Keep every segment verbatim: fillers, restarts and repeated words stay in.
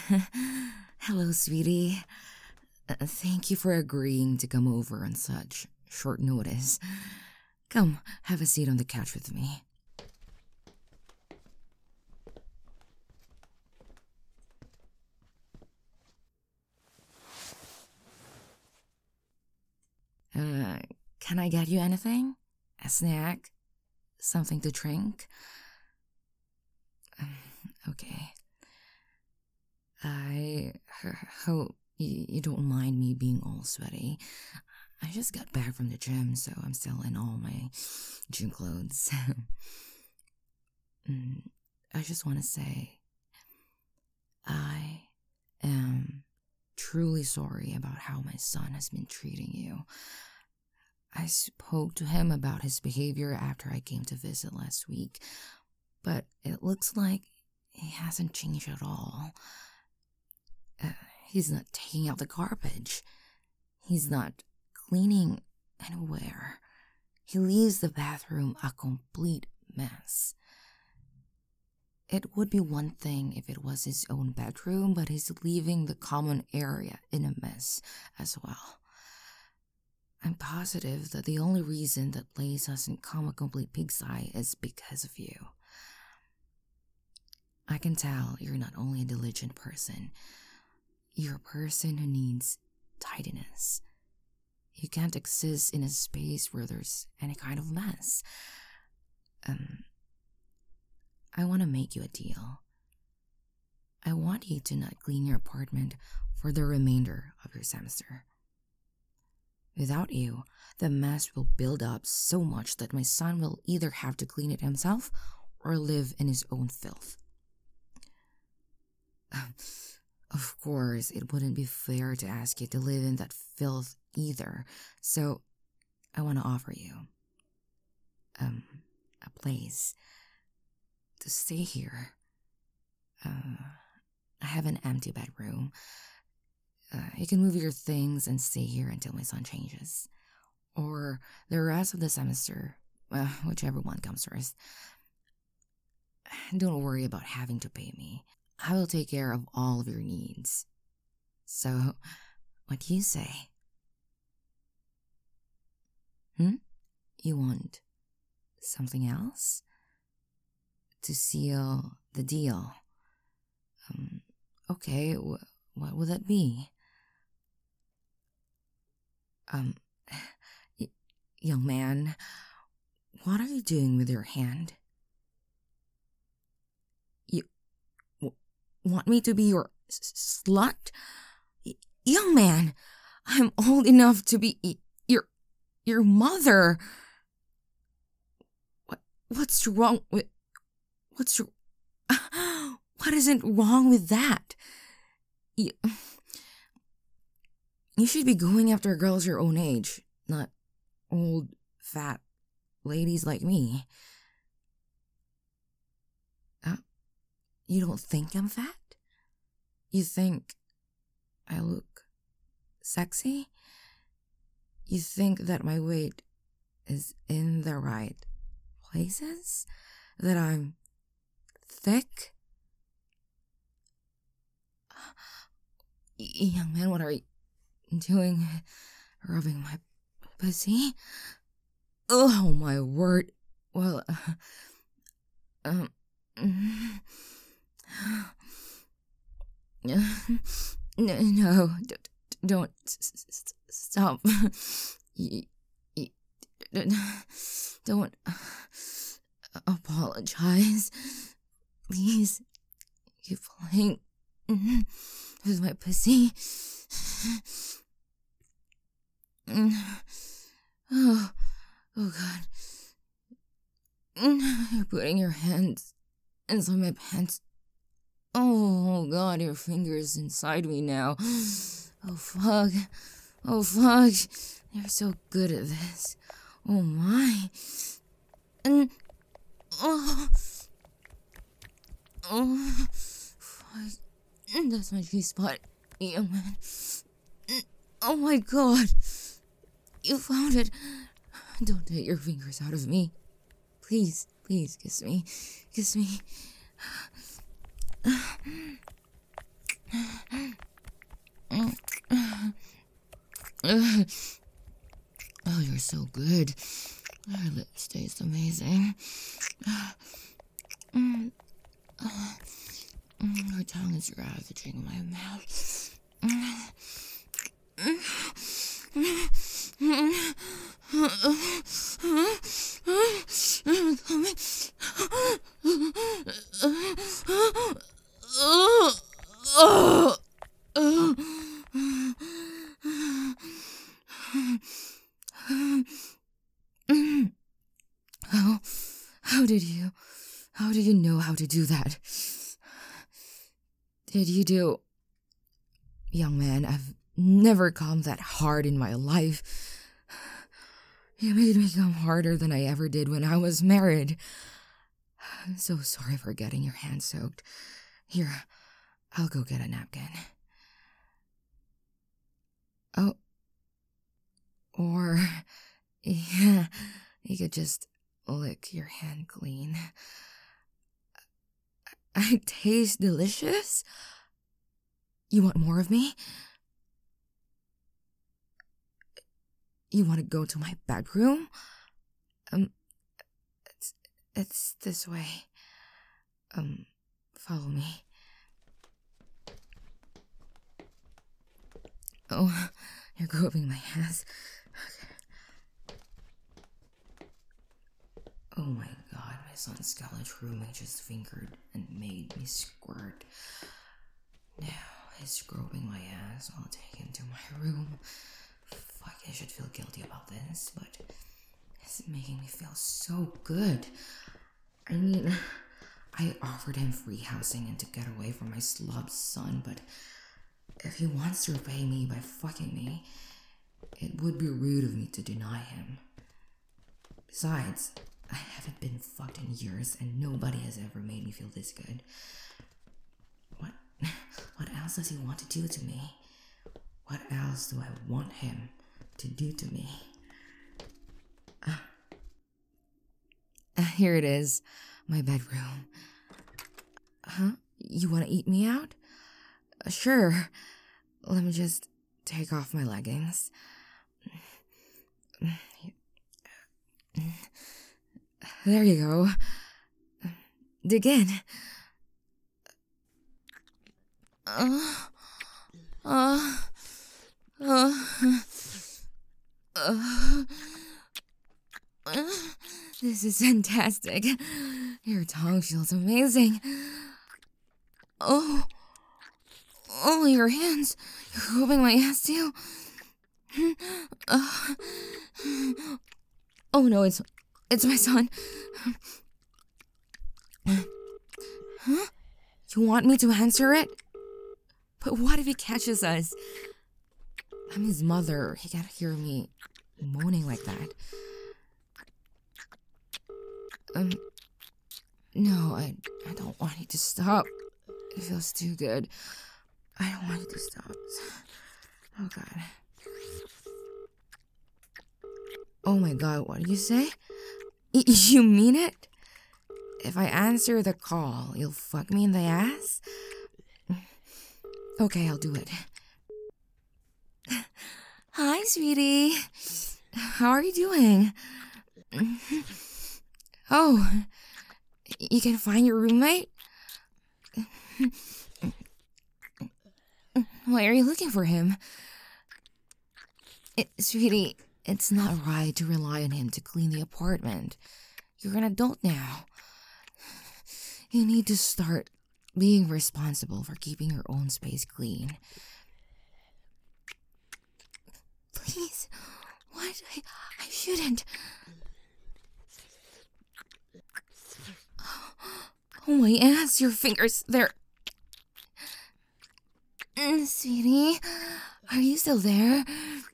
Hello, sweetie. Uh, thank you for agreeing to come over on such short notice. Come, have a seat on the couch with me. Uh, can I get you anything? A snack? Something to drink? Um, okay. I h- hope y- you don't mind me being all sweaty. I just got back from the gym, so I'm still in all my gym clothes. Mm, I just want to say, I am truly sorry about how my son has been treating you. I spoke to him about his behavior after I came to visit last week, but it looks like he hasn't changed at all. Uh, he's not taking out the garbage. He's not cleaning anywhere. He leaves the bathroom a complete mess. It would be one thing if it was his own bedroom, but he's leaving the common area in a mess as well. I'm positive that the only reason that place hasn't come a complete pigsty is because of you. I can tell you're not only a diligent person, you're a person who needs tidiness. You can't exist in a space where there's any kind of mess. Um, I want to make you a deal. I want you to not clean your apartment for the remainder of your semester. Without you, the mess will build up so much that my son will either have to clean it himself or live in his own filth. Of course, it wouldn't be fair to ask you to live in that filth either, so I want to offer you um a place to stay here. Uh, I have an empty bedroom. Uh, you can move your things and stay here until my son changes. Or the rest of the semester, uh, whichever one comes first. Don't worry about having to pay me. I will take care of all of your needs. So, what do you say? Hmm? You want something else? To seal the deal? Um, okay, wh- what would that be? Um, y- young man, what are you doing with your hand? You w- want me to be your s- slut? Y- young man, I'm old enough to be y- your your mother. What what's wrong with what's wr- what isn't wrong with that? You, you should be going after girls your own age, not old, fat ladies like me. Uh, you don't think I'm fat? You think I look sexy? You think that my weight is in the right places? That I'm thick? Y- young man, what are you doing? Rubbing my pussy? Oh my word. Well, uh, um, no, no, d- d- don't s- s- stop. Y- y- d- Don't apologize. Please, keep playing with my pussy. Oh, oh God. You're putting your hands inside my pants. Oh God, your fingers inside me now. Oh fuck. Oh fuck. You're so good at this. Oh my. And oh. Oh. Fuck. That's my G spot. Young man. Oh my God. You found it. Don't take your fingers out of me. Please, please kiss me. Kiss me. Oh, you're so good. Your lips taste amazing. Your tongue is ravaging my mouth. How, how did you, how did you know how to do that? Did you do... Young man, I've never come that hard in my life. You made me come harder than I ever did when I was married. I'm so sorry for getting your hands soaked. Here, I'll go get a napkin. Oh. Or, yeah, you could just lick your hand clean. I taste delicious? You want more of me? You want to go to my bedroom? Um, it's, it's this way. Um, follow me. Oh, you're groping my hands. Okay. Oh my god, my son's college roommate just fingered and made me squirt. Now he's groping my ass. I'll take him to my room. Fuck, I should feel guilty about this, but it's making me feel so good. I mean, I offered him free housing and to get away from my slob son, but if he wants to repay me by fucking me, it would be rude of me to deny him. Besides, I haven't been fucked in years and nobody has ever made me feel this good. What, what else does he want to do to me? What else do I want him to do to me? Uh, uh, here it is, my bedroom. Huh? You want to eat me out? Uh, sure. Let me just take off my leggings. There you go. Dig in. Uh, uh, uh, uh, uh, this is fantastic. Your tongue feels amazing. Oh, oh, your hands. You're rubbing my ass too. Uh, oh no, it's, it's my son. Huh? You want me to answer it? But what if he catches us? I'm his mother. He can't hear me moaning like that. Um, no, I, I don't want you to stop. It feels too good. I don't want you to stop. Oh, God. Oh, my God, what did you say? Y- you mean it? If I answer the call, you'll fuck me in the ass? Okay, I'll do it. Hi, sweetie. How are you doing? Oh, you can find your roommate? Why are you looking for him? It, sweetie, it's not right to rely on him to clean the apartment. You're an adult now. You need to start being responsible for keeping your own space clean. Please, what? I, I shouldn't. Oh, my ass, your fingers, they're... Mm, sweetie, are you still there?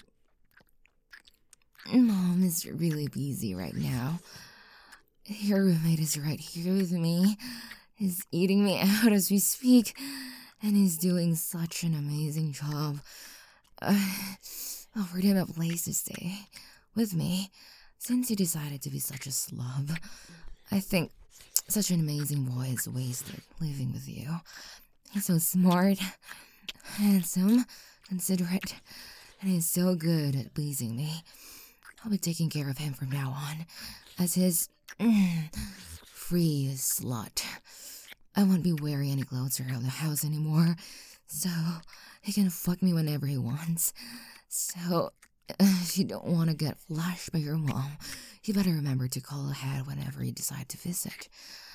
Mom is really busy right now. Your roommate is right here with me. He's eating me out as we speak, and he's doing such an amazing job. I offered him a place to stay with me since he decided to be such a slob. I think such an amazing boy is wasted living with you. He's so smart. handsome, considerate, and he's so good at pleasing me. I'll be taking care of him from now on, as his mm, free slut. I won't be wearing any clothes around the house anymore, so he can fuck me whenever he wants. So, if you don't want to get flashed by your mom, you better remember to call ahead whenever you decide to visit.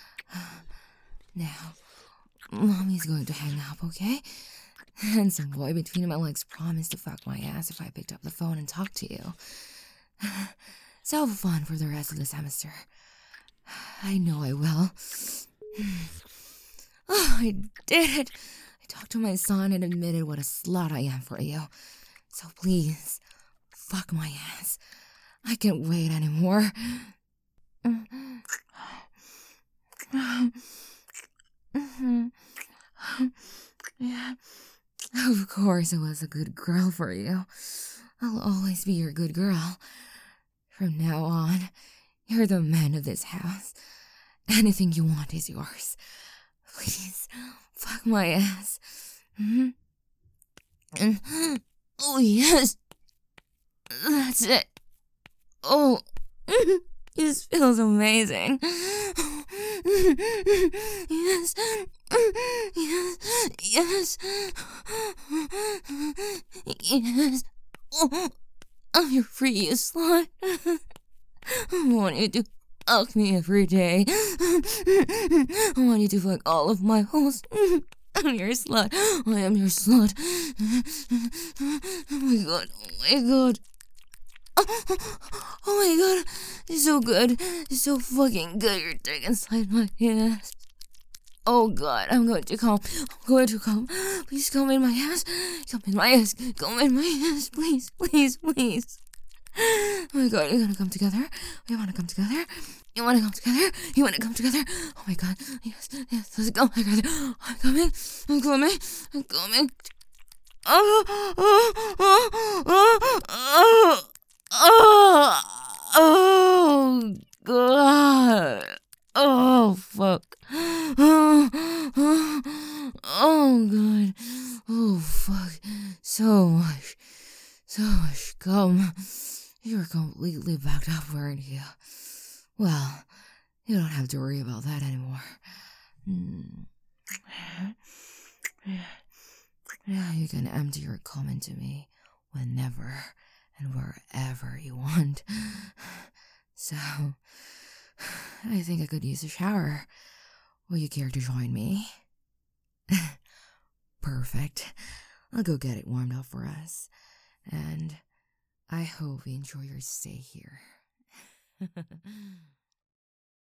Now, Mommy's going to hang up, okay? Handsome boy between my legs promised to fuck my ass if I picked up the phone and talked to you. So fun for the rest of the semester. I know I will. Oh, I did it. I talked to my son and admitted what a slut I am for you. So please, fuck my ass. I can't wait anymore. Yeah. Of course I was a good girl for you. I'll always be your good girl. From now on, you're the man of this house. Anything you want is yours. Please, fuck my ass. Mm-hmm. And, oh yes, that's it. Oh, this feels amazing. Yes, yes, yes, yes. Oh, I'm your free slut. I want you to fuck me every day. I want you to fuck all of my hoes. I'm your slut. I am your slut. Oh my god. Oh my god. Oh my god. It's so good. It's so fucking good. You're dick inside my ass. Oh god, I'm going to come. I'm going to come. Please come in my ass. Come in my ass. Come in my ass. Please, please, please. Oh my god, you're gonna come together. We wanna come together. You wanna come together? You wanna come together? Oh my god. Yes, yes, let's go together. I'm coming. I'm coming. I'm coming. Oh, oh, oh, oh, oh, oh, oh, god. Oh, fuck. Oh, oh, oh, god. Oh, fuck. So much. So much cum. You were completely backed up, weren't you? Well, you don't have to worry about that anymore. Mm. Now you can empty your cum into me whenever and wherever you want. So, I think I could use a shower. Will you care to join me? Perfect. I'll go get it warmed up for us. And I hope you enjoy your stay here.